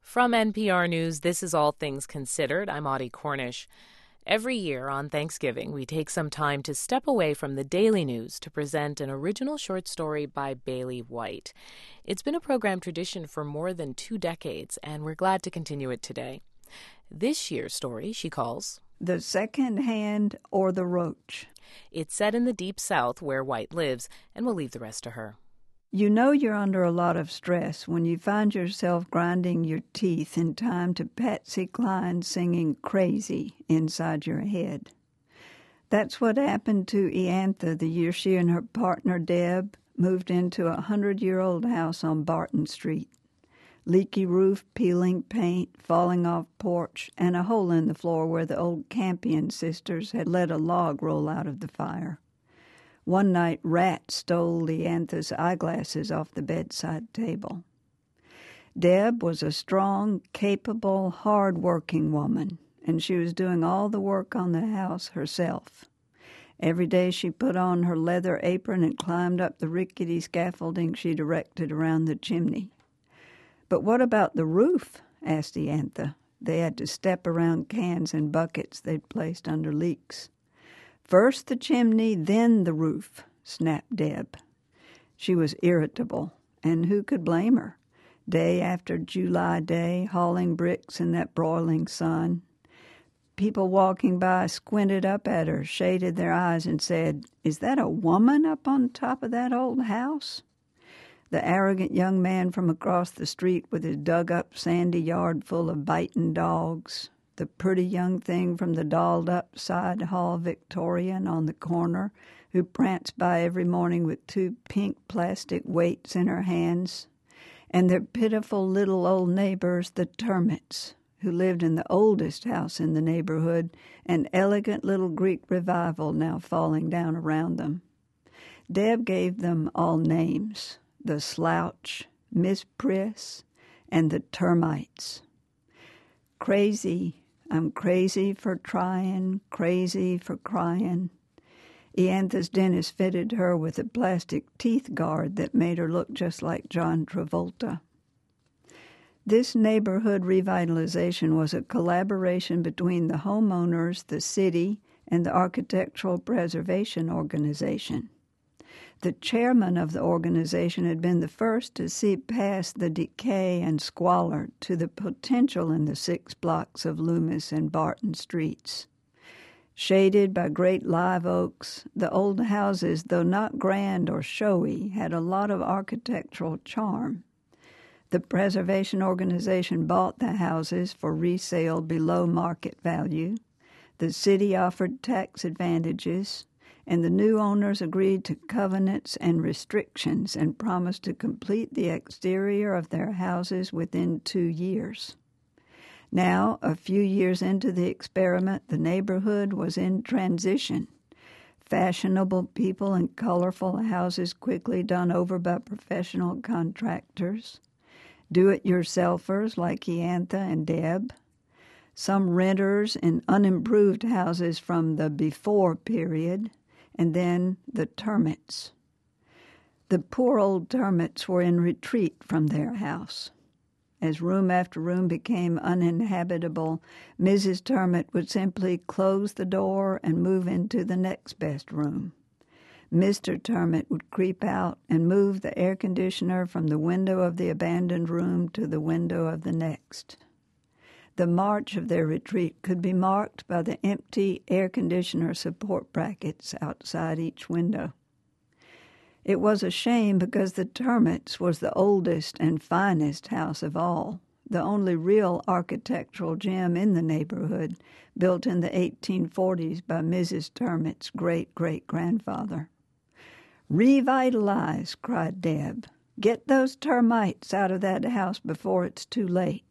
From NPR News, this is All Things Considered. I'm Audie Cornish. Every year on Thanksgiving, we take some time to step away from the daily news to present an original short story by Bailey White. It's been a program tradition for more than 2 decades, and we're glad to continue it today. This year's story she calls The Second Hand or the Roach. It's set in the Deep South where White lives, and we'll leave the rest to her. You know you're under a lot of stress when you find yourself grinding your teeth in time to Patsy Cline singing Crazy inside your head. That's what happened to Iantha the year she and her partner Deb moved into a 100-year-old house on Barton Street. Leaky roof, peeling paint, falling off porch, and a hole in the floor where the old Campion sisters had let a log roll out of the fire. One night, rats stole Iantha's eyeglasses off the bedside table. Deb was a strong, capable, hard-working woman, and she was doing all the work on the house herself. Every day she put on her leather apron and climbed up the rickety scaffolding she'd erected around the chimney. "But what about the roof?" asked Iantha. They had to step around cans and buckets they'd placed under leaks. "First the chimney, then the roof," snapped Deb. She was irritable, and who could blame her? Day after July day, hauling bricks in that broiling sun. People walking by squinted up at her, shaded their eyes, and said, "Is that a woman up on top of that old house?" The arrogant young man from across the street with his dug-up sandy yard full of biting dogs. The pretty young thing from the dolled-up side hall Victorian on the corner who pranced by every morning with 2 pink plastic weights in her hands. And their pitiful little old neighbors, the Termits, who lived in the oldest house in the neighborhood, an elegant little Greek revival now falling down around them. Deb gave them all names: the Slouch, Miss Priss, and the Termites. Crazy, I'm crazy for trying, crazy for crying. Iantha's dentist fitted her with a plastic teeth guard that made her look just like John Travolta. This neighborhood revitalization was a collaboration between the homeowners, the city, and the Architectural Preservation Organization. The chairman of the organization had been the first to see past the decay and squalor to the potential in the 6 blocks of Loomis and Barton streets. Shaded by great live oaks, the old houses, though not grand or showy, had a lot of architectural charm. The preservation organization bought the houses for resale below market value. The city offered tax advantages, and the new owners agreed to covenants and restrictions and promised to complete the exterior of their houses within 2 years. Now, a few years into the experiment, the neighborhood was in transition. Fashionable people in colorful houses quickly done over by professional contractors. Do-it-yourselfers like Iantha and Deb. Some renters in unimproved houses from the before period. And then the Termits. The poor old Termits were in retreat from their house. As room after room became uninhabitable, Mrs. Termit would simply close the door and move into the next best room. Mr. Termit would creep out and move the air conditioner from the window of the abandoned room to the window of the next. The march of their retreat could be marked by the empty air conditioner support brackets outside each window. It was a shame because the Termits was the oldest and finest house of all, the only real architectural gem in the neighborhood, built in the 1840s by Mrs. Termit's great-great-grandfather. "Revitalize," cried Deb. "Get those termites out of that house before it's too late."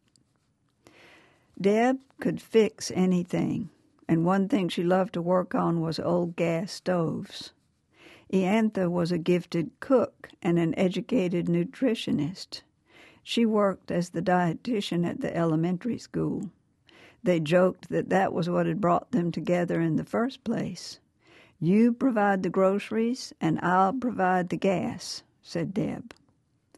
Deb could fix anything, and one thing she loved to work on was old gas stoves. Iantha was a gifted cook and an educated nutritionist. She worked as the dietitian at the elementary school. They joked that that was what had brought them together in the first place. "You provide the groceries, and I'll provide the gas," said Deb.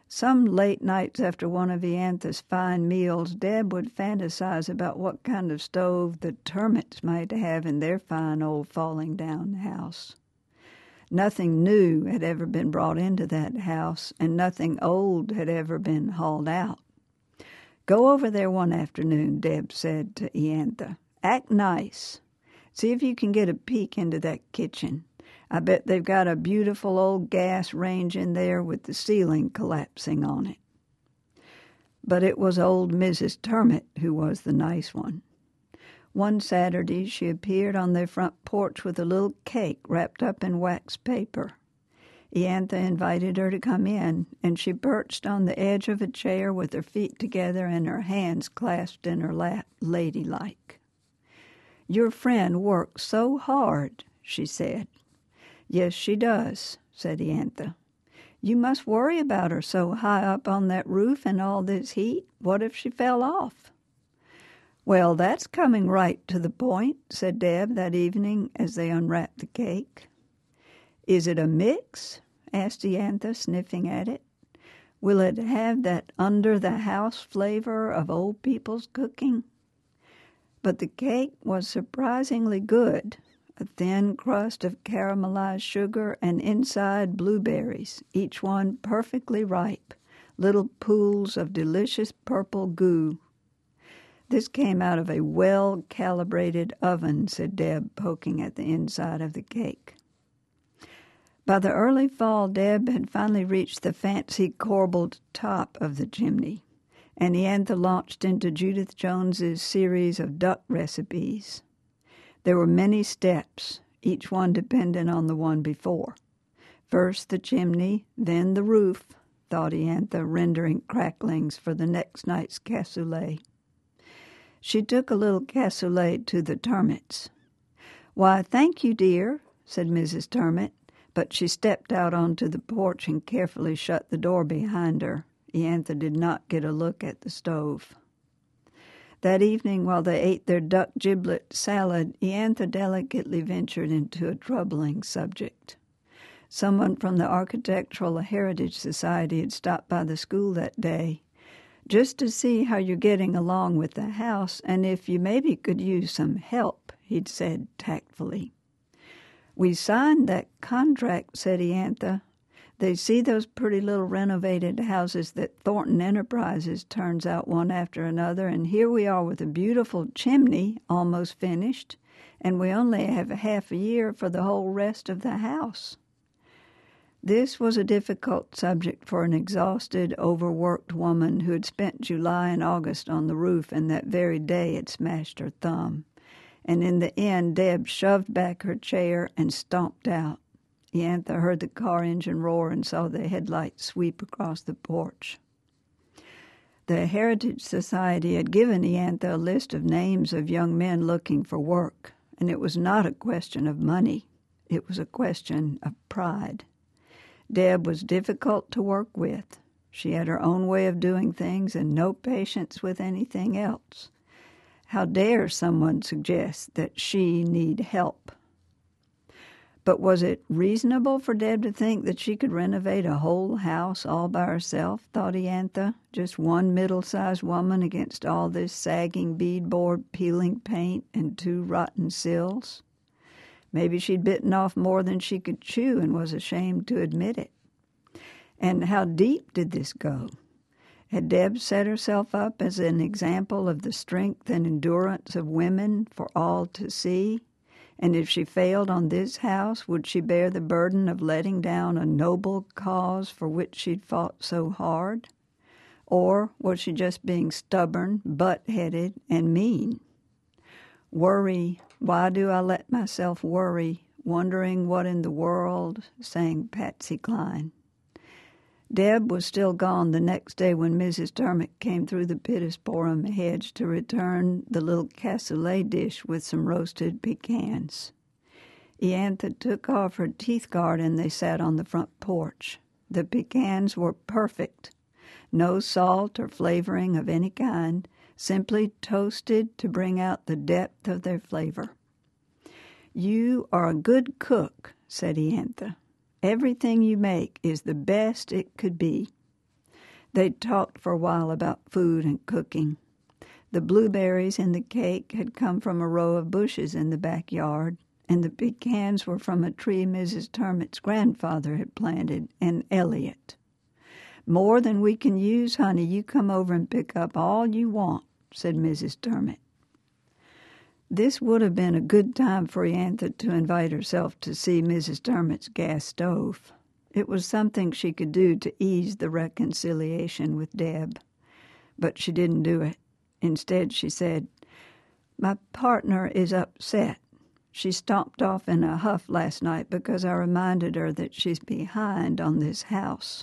Some late nights after one of Iantha's fine meals, Deb would fantasize about what kind of stove the termites might have in their fine old falling-down house. Nothing new had ever been brought into that house, and nothing old had ever been hauled out. "Go over there one afternoon," Deb said to Iantha. "Act nice. See if you can get a peek into that kitchen. I bet they've got a beautiful old gas range in there with the ceiling collapsing on it." But it was old Mrs. Termit who was the nice one. One Saturday she appeared on their front porch with a little cake wrapped up in wax paper. Iantha invited her to come in, and she perched on the edge of a chair with her feet together and her hands clasped in her lap, ladylike. "Your friend works so hard," she said. "Yes, she does," said Iantha. "You must worry about her so high up on that roof in all this heat. What if she fell off?" "Well, that's coming right to the point," said Deb that evening as they unwrapped the cake. "Is it a mix?" asked Iantha, sniffing at it. "Will it have that under-the-house flavor of old people's cooking?" But the cake was surprisingly good. A thin crust of caramelized sugar and inside blueberries, each one perfectly ripe, little pools of delicious purple goo. "This came out of a well-calibrated oven," said Deb, poking at the inside of the cake. By the early fall, Deb had finally reached the fancy corbelled top of the chimney, and Iantha launched into Judith Jones's series of duck recipes. There were many steps, each one dependent on the one before. First the chimney, then the roof, thought Iantha, rendering cracklings for the next night's cassoulet. She took a little cassoulet to the Termits. "Why, thank you, dear," said Mrs. Termit, but she stepped out onto the porch and carefully shut the door behind her. Iantha did not get a look at the stove. That evening, while they ate their duck giblet salad, Iantha delicately ventured into a troubling subject. Someone from the Architectural Heritage Society had stopped by the school that day, just to see how you're getting along with the house, and if you maybe could use some help, he'd said tactfully. "We signed that contract," said Iantha. "They see those pretty little renovated houses that Thornton Enterprises turns out one after another, and here we are with a beautiful chimney almost finished, and we only have half a year for the whole rest of the house." This was a difficult subject for an exhausted, overworked woman who had spent July and August on the roof and that very day had smashed her thumb. And in the end, Deb shoved back her chair and stomped out. Iantha heard the car engine roar and saw the headlights sweep across the porch. The Heritage Society had given Iantha a list of names of young men looking for work, and it was not a question of money. It was a question of pride. Deb was difficult to work with. She had her own way of doing things and no patience with anything else. How dare someone suggest that she need help? But was it reasonable for Deb to think that she could renovate a whole house all by herself, thought Iantha, just one middle-sized woman against all this sagging beadboard, peeling paint, and 2 rotten sills? Maybe she'd bitten off more than she could chew and was ashamed to admit it. And how deep did this go? Had Deb set herself up as an example of the strength and endurance of women for all to see? And if she failed on this house, would she bear the burden of letting down a noble cause for which she'd fought so hard? Or was she just being stubborn, butt-headed, and mean? "Worry, why do I let myself worry, wondering what in the world," sang Patsy Cline. Deb was still gone the next day when Mrs. Termit came through the Pittosporum hedge to return the little cassoulet dish with some roasted pecans. Iantha took off her teeth guard and they sat on the front porch. The pecans were perfect. No salt or flavoring of any kind, simply toasted to bring out the depth of their flavor. "You are a good cook," said Iantha. "Everything you make is the best it could be." They talked for a while about food and cooking. The blueberries in the cake had come from a row of bushes in the backyard, and the pecans were from a tree Mrs. Termit's grandfather had planted in Elliott. "More than we can use, honey. You come over and pick up all you want," said Mrs. Termit. This would have been a good time for Iantha to invite herself to see Mrs. Termit's gas stove. It was something she could do to ease the reconciliation with Deb. But she didn't do it. Instead, she said, "My partner is upset. She stomped off in a huff last night because I reminded her that she's behind on this house."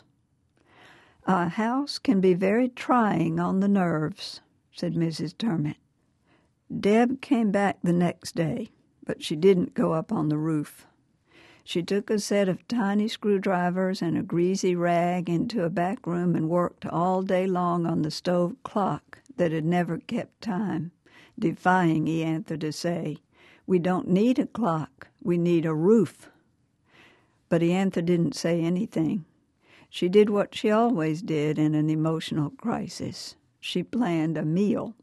"A house can be very trying on the nerves," said Mrs. Termit. Deb came back the next day, but she didn't go up on the roof. She took a set of tiny screwdrivers and a greasy rag into a back room and worked all day long on the stove clock that had never kept time, defying Iantha to say, "We don't need a clock, we need a roof." But Iantha didn't say anything. She did what she always did in an emotional crisis. She planned a meal.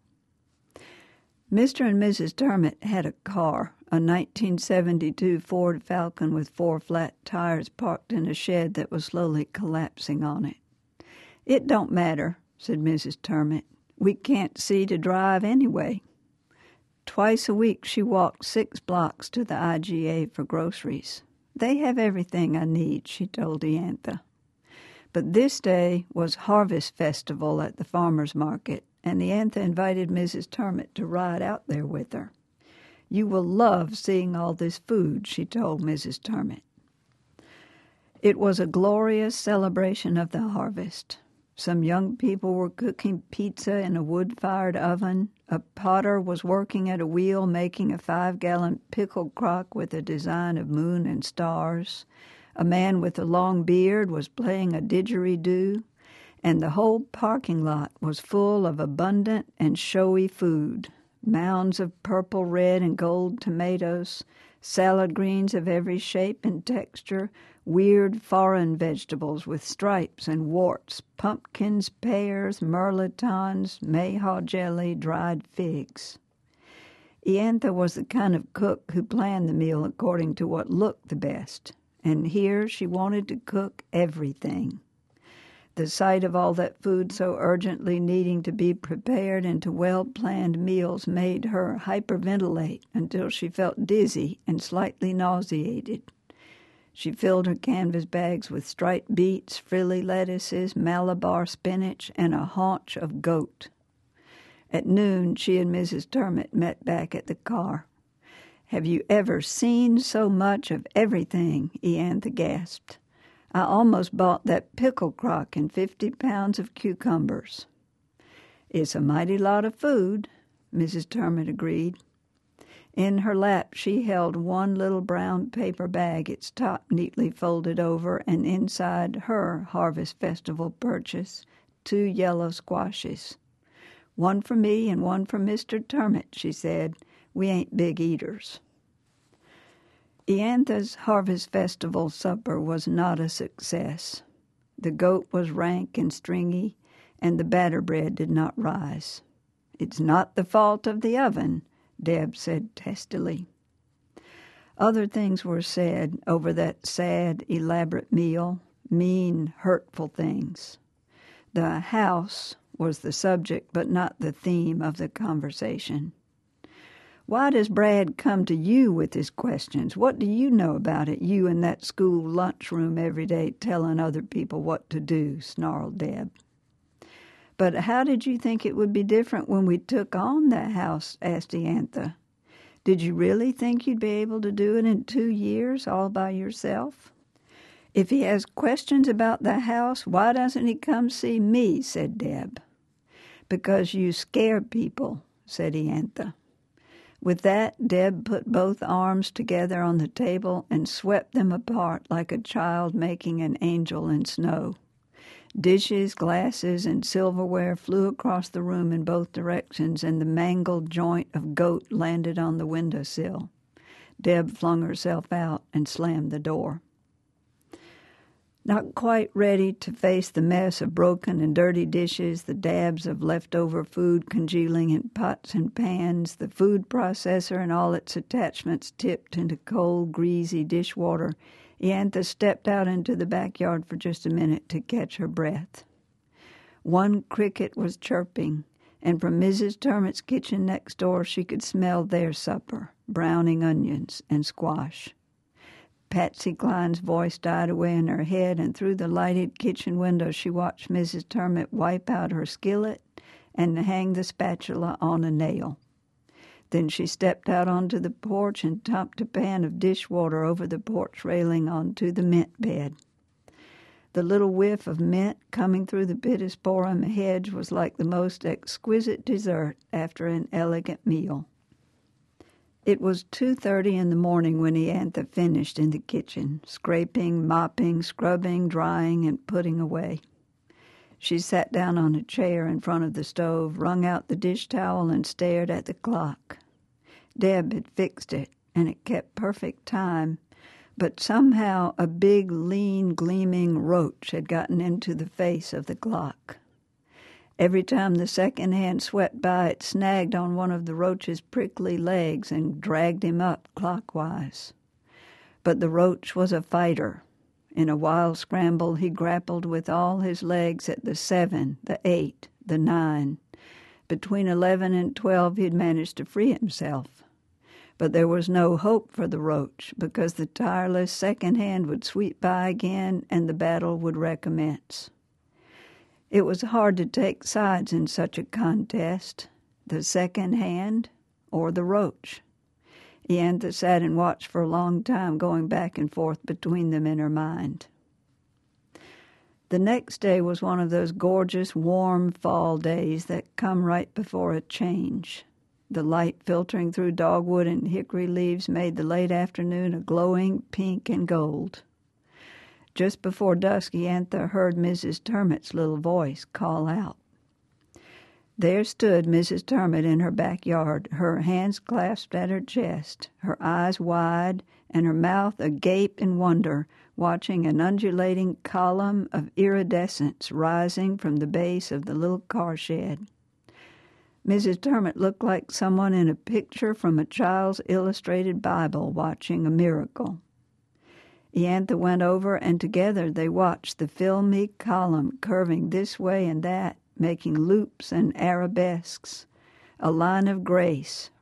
Mr. and Mrs. Termit had a car, a 1972 Ford Falcon with 4 flat tires parked in a shed that was slowly collapsing on it. "It don't matter," said Mrs. Termit. "We can't see to drive anyway." Twice a week she walked 6 blocks to the IGA for groceries. "They have everything I need," she told Iantha. But this day was Harvest Festival at the farmer's market, and Iantha invited Mrs. Termit to ride out there with her. "You will love seeing all this food," she told Mrs. Termit. It was a glorious celebration of the harvest. Some young people were cooking pizza in a wood-fired oven. A potter was working at a wheel making a 5-gallon pickle crock with a design of moon and stars. A man with a long beard was playing a didgeridoo, and the whole parking lot was full of abundant and showy food. Mounds of purple, red, and gold tomatoes, salad greens of every shape and texture, weird foreign vegetables with stripes and warts, pumpkins, pears, mirlitons, mayhaw jelly, dried figs. Iantha was the kind of cook who planned the meal according to what looked the best, and here she wanted to cook everything. The sight of all that food so urgently needing to be prepared into well-planned meals made her hyperventilate until she felt dizzy and slightly nauseated. She filled her canvas bags with striped beets, frilly lettuces, Malabar spinach, and a haunch of goat. At noon, she and Mrs. Termit met back at the car. "Have you ever seen so much of everything?" Iantha gasped. "I almost bought that pickle crock and 50 pounds of cucumbers." "It's a mighty lot of food," Mrs. Termit agreed. In her lap she held one little brown paper bag, its top neatly folded over, and inside her Harvest Festival purchase 2 yellow squashes. "One for me and one for Mr. Termit," she said. "We ain't big eaters." Iantha's Harvest Festival supper was not a success. The goat was rank and stringy, and the batter bread did not rise. "It's not the fault of the oven," Deb said testily. Other things were said over that sad, elaborate meal, mean, hurtful things. The house was the subject but not the theme of the conversation. "Why does Brad come to you with his questions? What do you know about it, you in that school lunchroom every day telling other people what to do?" snarled Deb. "But how did you think it would be different when we took on that house?" asked Iantha. "Did you really think you'd be able to do it in 2 years all by yourself?" "If he has questions about the house, why doesn't he come see me?" said Deb. "Because you scare people," said Iantha. With that, Deb put both arms together on the table and swept them apart like a child making an angel in snow. Dishes, glasses, and silverware flew across the room in both directions, and the mangled joint of goat landed on the windowsill. Deb flung herself out and slammed the door. Not quite ready to face the mess of broken and dirty dishes, the dabs of leftover food congealing in pots and pans, the food processor and all its attachments tipped into cold, greasy dishwater, Iantha stepped out into the backyard for just a minute to catch her breath. One cricket was chirping, and from Mrs. Termit's kitchen next door she could smell their supper, browning onions and squash. Patsy Cline's voice died away in her head, and through the lighted kitchen window she watched Mrs. Termit wipe out her skillet and hang the spatula on a nail. Then she stepped out onto the porch and topped a pan of dishwater over the porch railing onto the mint bed. The little whiff of mint coming through the pittosporum hedge was like the most exquisite dessert after an elegant meal. It was 2:30 in the morning when Iantha finished in the kitchen, scraping, mopping, scrubbing, drying, and putting away. She sat down on a chair in front of the stove, wrung out the dish towel, and stared at the clock. Deb had fixed it, and it kept perfect time, but somehow a big, lean, gleaming roach had gotten into the face of the clock. Every time the second hand swept by, it snagged on one of the roach's prickly legs and dragged him up clockwise. But the roach was a fighter. In a wild scramble, he grappled with all his legs at the 7, the 8, the 9. Between 11 and 12, he'd managed to free himself. But there was no hope for the roach, because the tireless second hand would sweep by again and the battle would recommence. It was hard to take sides in such a contest, the second hand or the roach. Iantha sat and watched for a long time, going back and forth between them in her mind. The next day was one of those gorgeous, warm fall days that come right before a change. The light filtering through dogwood and hickory leaves made the late afternoon a glowing pink and gold. Just before dusk, Iantha heard Mrs. Termit's little voice call out. There stood Mrs. Termit in her backyard, her hands clasped at her chest, her eyes wide, and her mouth agape in wonder, watching an undulating column of iridescence rising from the base of the little car shed. Mrs. Termit looked like someone in a picture from a child's illustrated Bible watching a miracle. Iantha went over, and together they watched the filmy column curving this way and that, making loops and arabesques, a line of grace,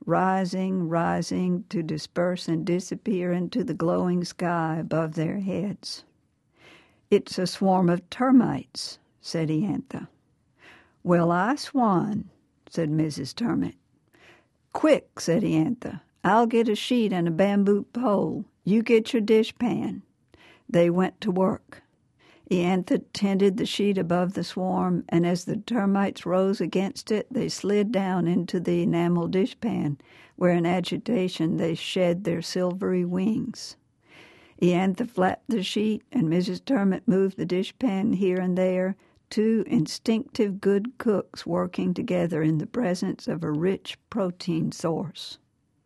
rising to disperse and disappear into the glowing sky above their heads. "It's a swarm of termites," said Iantha. "Well, I swan," said Mrs. Termit. "Quick," said Iantha. "I'll get a sheet and a bamboo pole. You get your dishpan." They went to work. Iantha tended the sheet above the swarm, and as the termites rose against it, they slid down into the enamel dishpan, where in agitation they shed their silvery wings. Iantha flapped the sheet, and Mrs. Termit moved the dishpan here and there, two instinctive good cooks working together in the presence of a rich protein source.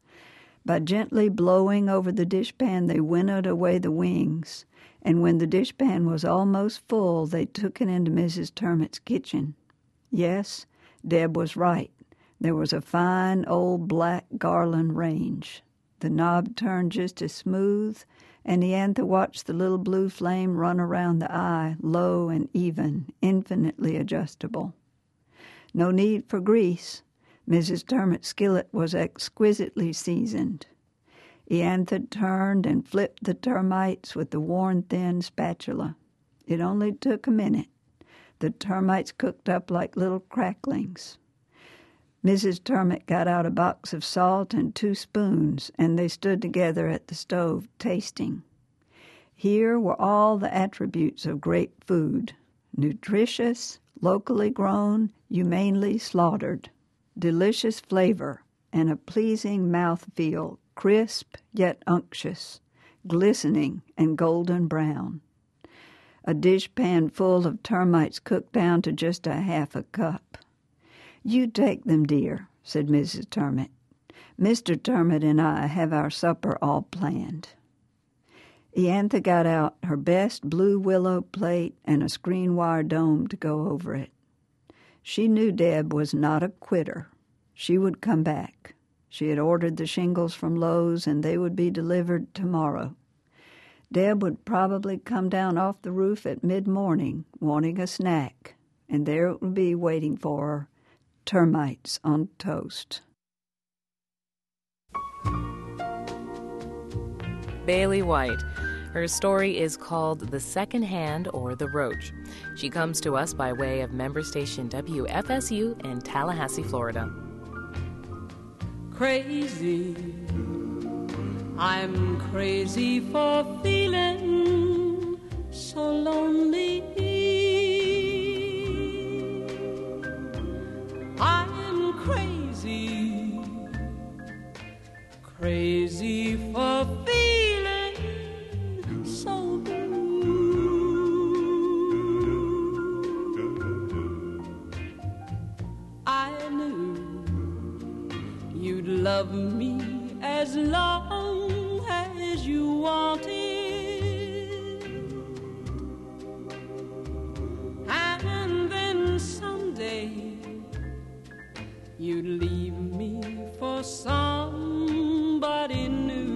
By gently blowing over the dishpan, they winnowed away the wings, and when the dishpan was almost full, they took it into Mrs. Termit's kitchen. Yes, Deb was right. There was a fine old black Garland range. The knob turned just as smooth, and Iantha watched the little blue flame run around the eye, low and even, infinitely adjustable. No need for grease. Mrs. Termit's skillet was exquisitely seasoned. Iantha turned and flipped the termites with the worn-thin spatula. It only took a minute. The termites cooked up like little cracklings. Mrs. Termit got out a box of salt and 2 spoons, and they stood together at the stove, tasting. Here were all the attributes of great food: nutritious, locally grown, humanely slaughtered, delicious flavor, and a pleasing mouthfeel, crisp yet unctuous, glistening and golden brown. A dishpan full of termites cooked down to just a half a cup. "You take them, dear," said Mrs. Termit. "Mr. Termit and I have our supper all planned." Iantha got out her best blue willow plate and a screen wire dome to go over it. She knew Deb was not a quitter. She would come back. She had ordered the shingles from Lowe's, and they would be delivered tomorrow. Deb would probably come down off the roof at mid-morning, wanting a snack, and there it would be waiting for her, termites on toast. Bailey White. Her story is called The Second Hand or The Roach. She comes to us by way of member station WFSU in Tallahassee, Florida. Crazy, I'm crazy for feeling so lonely. I'm crazy, crazy for feeling so blue. I knew you'd love me as long as you wanted, and then someday you'd leave me for somebody new.